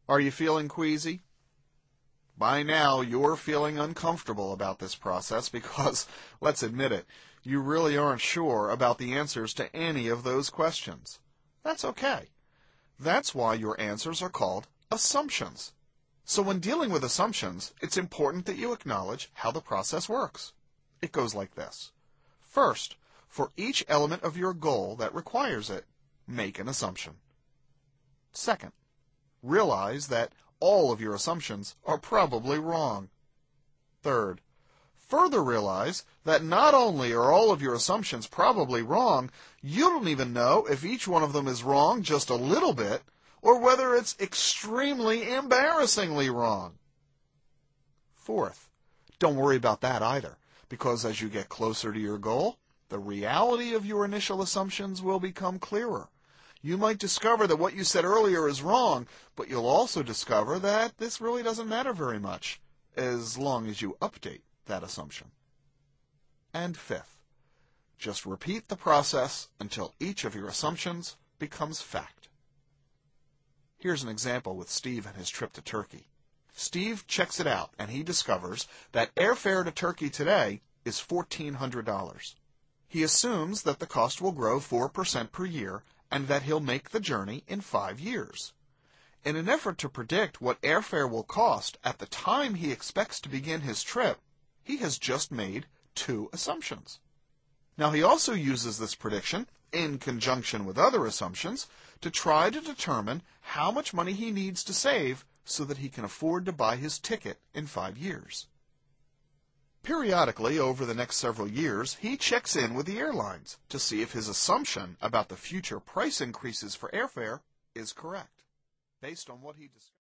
Are you feeling queasy? By now, you're feeling uncomfortable about this process because, let's admit it, you really aren't sure about the answers to any of those questions. That's okay. That's why your answers are called assumptions. So when dealing with assumptions, it's important that you acknowledge how the process works. It goes like this. First, for each element of your goal that requires it, make an assumption. Second, realize that all of your assumptions are probably wrong. Third, further realize that not only are all of your assumptions probably wrong, you don't even know if each one of them is wrong just a little bit, or whether it's extremely embarrassingly wrong. Fourth, don't worry about that either, because as you get closer to your goal, the reality of your initial assumptions will become clearer. You might discover that what you said earlier is wrong, but you'll also discover that this really doesn't matter very much, as long as you update that assumption. And fifth, just repeat the process until each of your assumptions becomes fact. Here's an example with Steve and his trip to Turkey. Steve checks it out, and he discovers that airfare to Turkey today is $1,400. He assumes that the cost will grow 4% per year, and that he'll make the journey in 5 years. In an effort to predict what airfare will cost at the time he expects to begin his trip, he has just made 2 assumptions. Now he also uses this prediction, in conjunction with other assumptions, to try to determine how much money he needs to save so that he can afford to buy his ticket in 5 years. Periodically, over the next several years, he checks in with the airlines to see if his assumption about the future price increases for airfare is correct. Based on what he discovered.